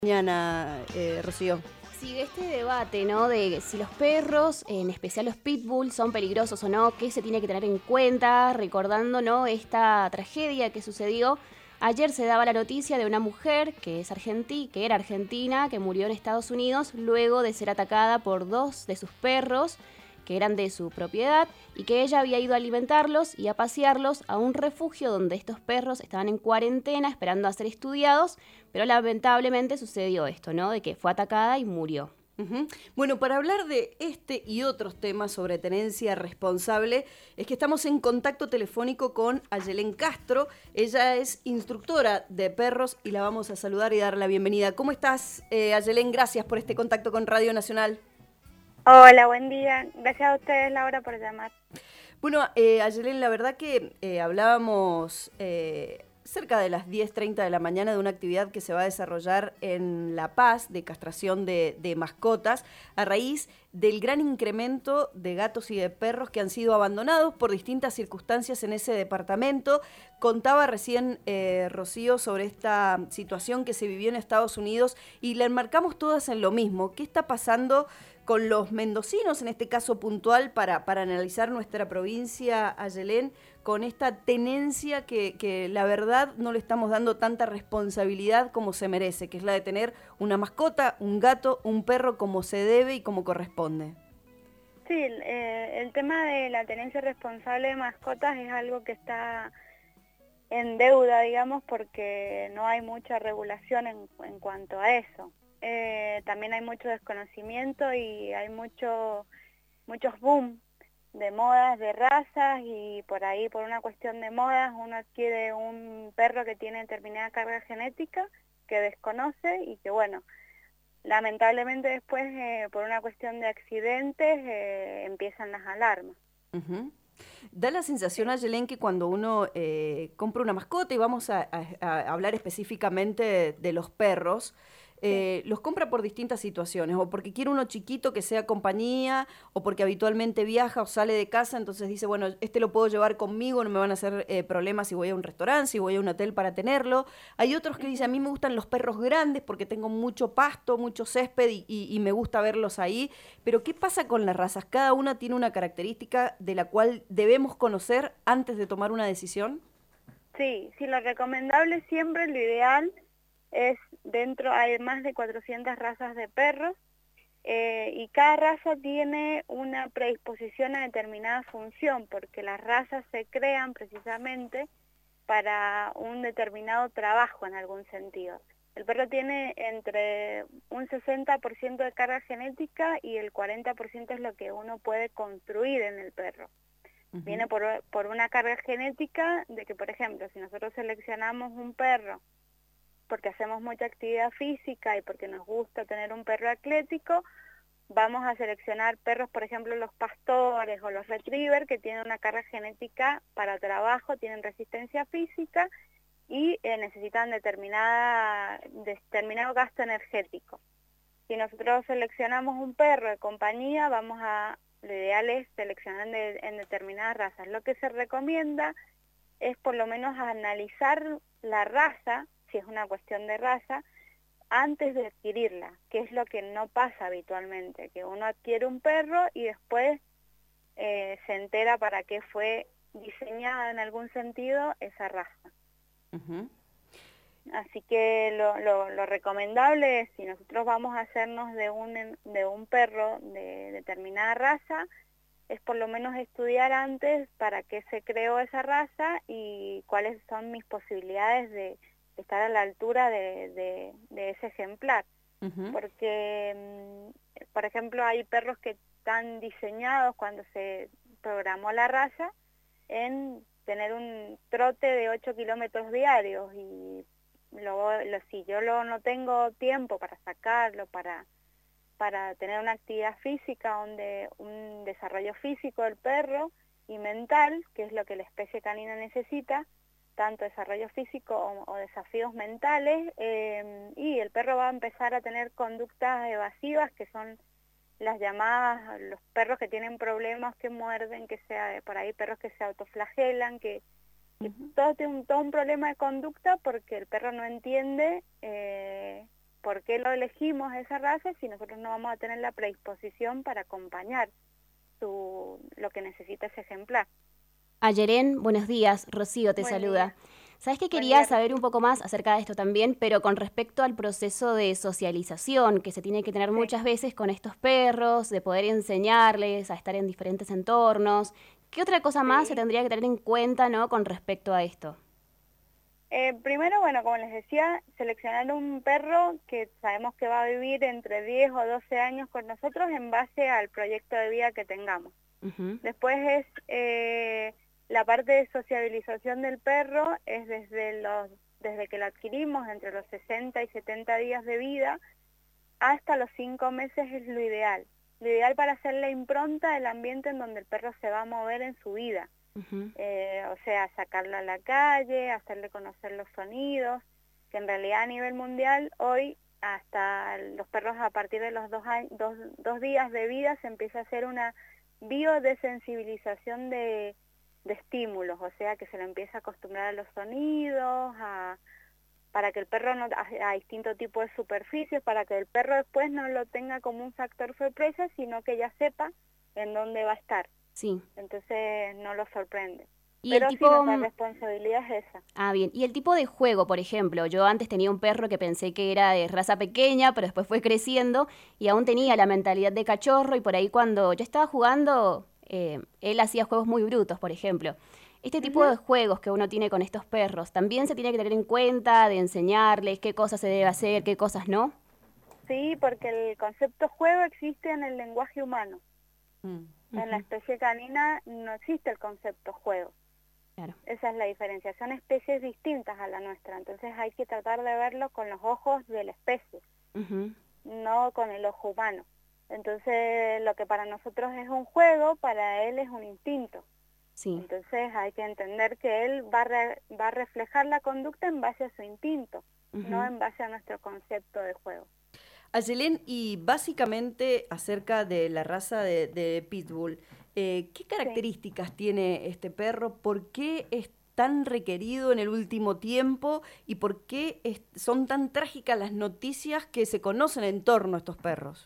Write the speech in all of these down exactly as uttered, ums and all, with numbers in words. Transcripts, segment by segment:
Mañana, eh, Rocío. Sigue este debate, ¿no? De si los perros, en especial los pitbull, son peligrosos o no, qué se tiene que tener en cuenta, recordando, ¿no? Esta tragedia que sucedió. Ayer se daba la noticia de una mujer que es argentí, que era argentina, que murió en Estados Unidos luego de ser atacada por dos de sus perros que eran de su propiedad y que ella había ido a alimentarlos y a pasearlos a un refugio donde estos perros estaban en cuarentena esperando a ser estudiados, pero lamentablemente sucedió esto, ¿no? De que fue atacada y murió. Uh-huh. Bueno, para hablar de este y otros temas sobre tenencia responsable, es que estamos en contacto telefónico con Ayelén Castro. Ella es instructora de perros y la vamos a saludar y dar la bienvenida. ¿Cómo estás, eh, Ayelén? Gracias por este contacto con Radio Nacional. Hola, buen día. Gracias a ustedes, Laura, por llamar. Bueno, eh, Ayelén, la verdad que eh, hablábamos eh, cerca de las diez treinta de la mañana de una actividad que se va a desarrollar en La Paz de castración de, de mascotas a raíz del gran incremento de gatos y de perros que han sido abandonados por distintas circunstancias en ese departamento. Contaba recién eh, Rocío sobre esta situación que se vivió en Estados Unidos y la enmarcamos todas en lo mismo. ¿Qué está pasando con los mendocinos, en este caso puntual, para, para analizar nuestra provincia, Ayelén, con esta tenencia que, que la verdad no le estamos dando tanta responsabilidad como se merece, que es la de tener una mascota, un gato, un perro como se debe y como corresponde? Sí, eh, el tema de la tenencia responsable de mascotas es algo que está en deuda, digamos, porque no hay mucha regulación en, en cuanto a eso. Eh, también hay mucho desconocimiento y hay mucho, muchos boom de modas, de razas, y por ahí, por una cuestión de modas, uno adquiere un perro que tiene determinada carga genética que desconoce y que, bueno, lamentablemente después, eh, por una cuestión de accidentes, eh, empiezan las alarmas. Uh-huh. Da la sensación, Ayelén, que cuando uno eh, compra una mascota, y vamos a, a, a hablar específicamente de, de los perros, eh, sí. los compra por distintas situaciones, o porque quiere uno chiquito que sea compañía, o porque habitualmente viaja o sale de casa, entonces dice, bueno, este lo puedo llevar conmigo, no me van a hacer eh, problemas si voy a un restaurante, si voy a un hotel para tenerlo. Hay otros que dicen, a mí me gustan los perros grandes porque tengo mucho pasto, mucho césped y, y, y me gusta verlos ahí. Pero ¿qué pasa con las razas? Cada una tiene una característica de la cual debemos conocer antes de tomar una decisión. Sí, sí, lo recomendable siempre, lo ideal es, dentro hay más de cuatrocientas razas de perros, eh, y cada raza tiene una predisposición a determinada función, porque las razas se crean precisamente para un determinado trabajo en algún sentido. El perro tiene entre un sesenta por ciento de carga genética y el cuarenta por ciento es lo que uno puede construir en el perro. Uh-huh. Viene por, por una carga genética de que, por ejemplo, si nosotros seleccionamos un perro porque hacemos mucha actividad física y porque nos gusta tener un perro atlético, vamos a seleccionar perros, por ejemplo, los pastores o los retriever, que tienen una carga genética para trabajo, tienen resistencia física y eh, necesitan determinada, determinado gasto energético. Si nosotros seleccionamos un perro de compañía, vamos a, lo ideal es seleccionar de, en determinadas razas. Lo que se recomienda es por lo menos analizar la raza, si es una cuestión de raza, antes de adquirirla, que es lo que no pasa habitualmente, que uno adquiere un perro y después eh, se entera para qué fue diseñada en algún sentido esa raza. Uh-huh. Así que lo, lo, lo recomendable es, si nosotros vamos a hacernos de un, de un perro de determinada raza, es por lo menos estudiar antes para qué se creó esa raza y cuáles son mis posibilidades de estar a la altura de, de, de ese ejemplar. Uh-huh. Porque, por ejemplo, hay perros que están diseñados cuando se programó la raza en tener un trote de ocho kilómetros diarios y luego, lo, si yo lo, no tengo tiempo para sacarlo, para, para tener una actividad física, donde un desarrollo físico del perro y mental, que es lo que la especie canina necesita, tanto desarrollo físico o, o desafíos mentales, eh, y el perro va a empezar a tener conductas evasivas, que son las llamadas, los perros que tienen problemas, que muerden, que sea por ahí perros que se autoflagelan, que, que uh-huh. todo tiene un, todo un problema de conducta porque el perro no entiende eh, por qué lo elegimos esa raza si nosotros no vamos a tener la predisposición para acompañar su, lo que necesita ese ejemplar. Ayerén, buenos días, Rocío te Buen saluda. día. ¿Sabes que Buen quería día, saber Rocío. un poco más acerca de esto también, pero con respecto al proceso de socialización que se tiene que tener Sí. muchas veces con estos perros, de poder enseñarles a estar en diferentes entornos? ¿Qué otra cosa más se Sí. tendría que tener en cuenta, ¿no?, con respecto a esto? Eh, primero, bueno, como les decía, seleccionar un perro que sabemos que va a vivir entre diez o doce años con nosotros en base al proyecto de vida que tengamos. Ujú. Después es eh, la parte de sociabilización del perro, es desde, los, desde que lo adquirimos, entre los sesenta y setenta días de vida, hasta los cinco meses es lo ideal. Lo ideal para hacer la impronta del ambiente en donde el perro se va a mover en su vida. Ujú. Eh, o sea, sacarlo a la calle, hacerle conocer los sonidos, que en realidad a nivel mundial hoy hasta los perros a partir de los dos, años, dos, dos días de vida se empieza a hacer una biodesensibilización de, de estímulos, o sea que se lo empieza a acostumbrar a los sonidos, a, para que el perro no, a, a distintos tipos de superficies, para que el perro después no lo tenga como un factor sorpresa, sino que ya sepa en dónde va a estar. Sí. Entonces no lo sorprende. Y Pero el sí, tipo... nuestra responsabilidad es esa. Ah, bien. Y el tipo de juego, por ejemplo, yo antes tenía un perro que pensé que era de raza pequeña, pero después fue creciendo y aún tenía la mentalidad de cachorro y por ahí cuando yo estaba jugando, eh, él hacía juegos muy brutos, por ejemplo. Este tipo Ujú. de juegos que uno tiene con estos perros, también se tiene que tener en cuenta de enseñarles qué cosas se debe hacer, qué cosas no. Sí, porque el concepto juego existe en el lenguaje humano. Mm. En la Ujú. especie canina no existe el concepto juego. Claro. Esa es la diferencia. Son especies distintas a la nuestra. Entonces hay que tratar de verlo con los ojos de la especie, Ujú. no con el ojo humano. Entonces lo que para nosotros es un juego, para él es un instinto. Sí. Entonces hay que entender que él va a, re- va a reflejar la conducta en base a su instinto, Ujú. no en base a nuestro concepto de juego. Ayelén, y básicamente acerca de la raza de, de Pitbull, eh, ¿qué características tiene este perro? ¿Por qué es tan requerido en el último tiempo? ¿Y por qué es- son tan trágicas las noticias que se conocen en torno a estos perros?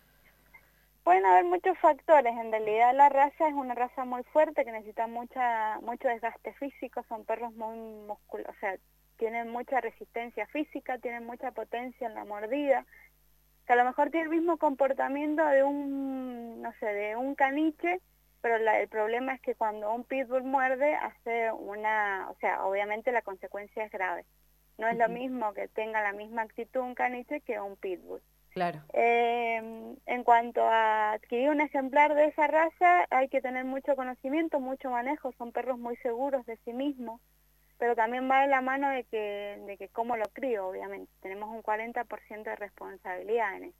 Pueden haber muchos factores. En realidad la raza es una raza muy fuerte que necesita mucha mucho desgaste físico. Son perros muy musculosos, o sea, tienen mucha resistencia física, tienen mucha potencia en la mordida, que a lo mejor tiene el mismo comportamiento de un, no sé, de un caniche, pero la- el problema es que cuando un pitbull muerde hace una, o sea, obviamente la consecuencia es grave. No es lo Ujú. mismo que tenga la misma actitud un caniche que un pitbull. Claro. Eh, en cuanto a adquirir un ejemplar de esa raza, hay que tener mucho conocimiento, mucho manejo, son perros muy seguros de sí mismos, pero también va de la mano de que, de que cómo lo crío, obviamente. Tenemos un cuarenta por ciento de responsabilidad en eso.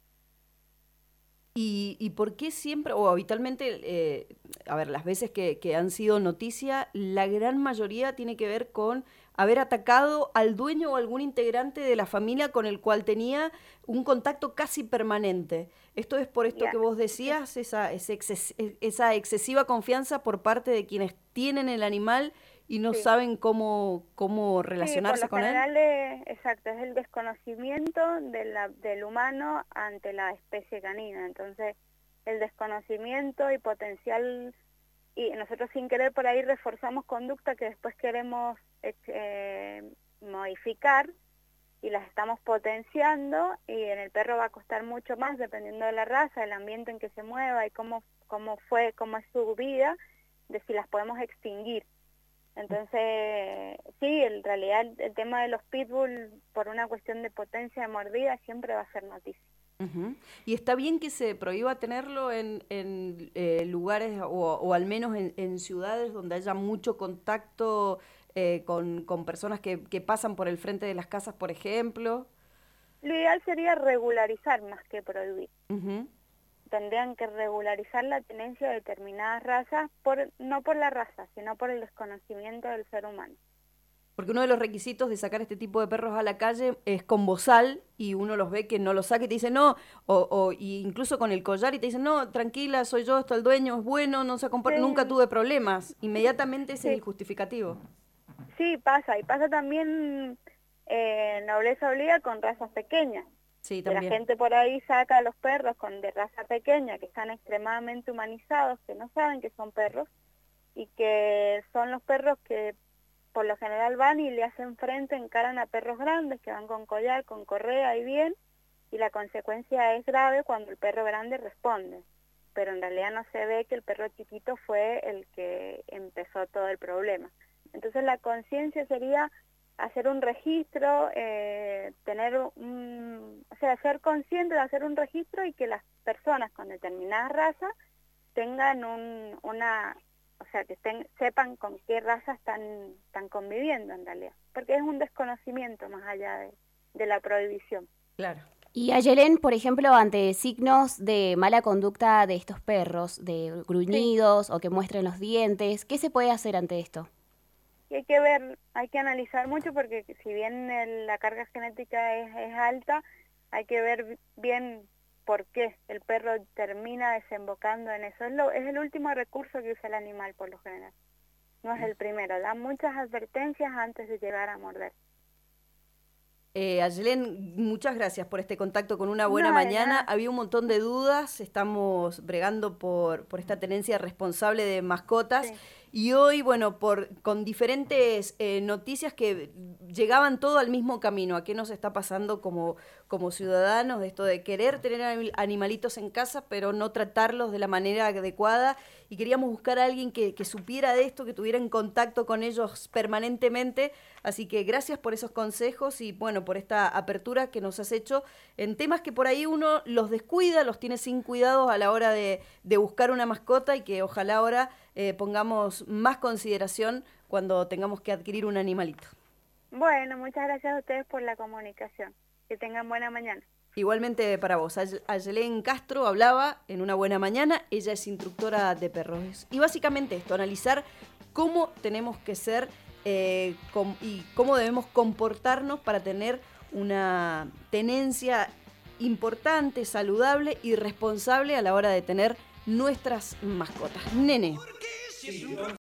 ¿Y, y por qué siempre, o habitualmente, eh, a ver, las veces que, que han sido noticia, la gran mayoría tiene que ver con haber atacado al dueño o algún integrante de la familia con el cual tenía un contacto casi permanente? Esto es por esto Ya, que vos sí, decías, esa, ese exces- esa excesiva confianza por parte de quienes tienen el animal y no sí. saben cómo, cómo Sí, por relacionarse lo con él. general es, exacto, es el desconocimiento de la, del humano ante la especie canina. Entonces, el desconocimiento y potencial, y nosotros sin querer por ahí reforzamos conducta que después queremos eh, modificar y las estamos potenciando, y en el perro va a costar mucho más dependiendo de la raza, el ambiente en que se mueva y cómo, cómo fue, cómo es su vida, de si las podemos extinguir. Entonces, sí, en realidad el, el tema de los pitbull por una cuestión de potencia de mordida siempre va a ser noticia. Ujú. ¿Y está bien que se prohíba tenerlo en, en eh, lugares o, o al menos en, en ciudades donde haya mucho contacto eh, con, con personas que, que pasan por el frente de las casas, por ejemplo? Lo ideal sería regularizar más que prohibir. Ujú. Tendrían que regularizar la tenencia de determinadas razas, por, no por la raza, sino por el desconocimiento del ser humano. Porque uno de los requisitos de sacar este tipo de perros a la calle es con bozal y uno los ve que no los saca y te dice no, o, o y incluso con el collar y te dicen no, tranquila, soy yo, esto el dueño, es bueno, no se comporta, nunca Sí, tuve problemas. Inmediatamente ese es el sí, justificativo. sí, pasa, y pasa también eh, nobleza obliga con razas pequeñas. Sí, que la también. gente por ahí saca a los perros con de raza pequeña, que están extremadamente humanizados, que no saben que son perros, y que son los perros que por lo general van y le hacen frente, encaran a perros grandes que van con collar, con correa y bien, y la consecuencia es grave cuando el perro grande responde, pero en realidad no se ve que el perro chiquito fue el que empezó todo el problema. Entonces la conciencia sería hacer un registro, eh, tener un, o sea, ser consciente de hacer un registro y que las personas con determinada raza tengan un, una, o sea, que estén, sepan con qué raza están, están conviviendo en realidad, porque es un desconocimiento más allá de, de la prohibición. Claro. Y Ayelén, por ejemplo, ante signos de mala conducta de estos perros, de gruñidos sí. o que muestren los dientes, ¿qué se puede hacer ante esto? Y hay que ver, hay que analizar mucho porque si bien el, la carga genética es, es alta, hay que ver bien por qué el perro termina desembocando en eso. Es, lo, es el último recurso que usa el animal por lo general, no es el primero. Da muchas advertencias antes de llegar a morder. Eh, Ayelén, muchas gracias por este contacto con Una Buena no, Mañana. Nada. Había un montón de dudas, estamos bregando por, por esta tenencia responsable de mascotas. Sí. Y hoy, bueno, por con diferentes eh, noticias que llegaban todo al mismo camino. ¿A qué nos está pasando como, como ciudadanos? Esto de querer tener animalitos en casa, pero no tratarlos de la manera adecuada. Y queríamos buscar a alguien que, que supiera de esto, que tuviera en contacto con ellos permanentemente. Así que gracias por esos consejos y, bueno, por esta apertura que nos has hecho en temas que por ahí uno los descuida, los tiene sin cuidados a la hora de, de buscar una mascota y que ojalá ahora eh, pongamos más consideración cuando tengamos que adquirir un animalito. Bueno, muchas gracias a ustedes por la comunicación. Que tengan buena mañana. Igualmente para vos. Ayelén Castro hablaba en Una Buena Mañana. Ella es instructora de perros. Y básicamente esto, analizar cómo tenemos que ser eh, com- y cómo debemos comportarnos para tener una tenencia importante, saludable y responsable a la hora de tener nuestras mascotas. Nene.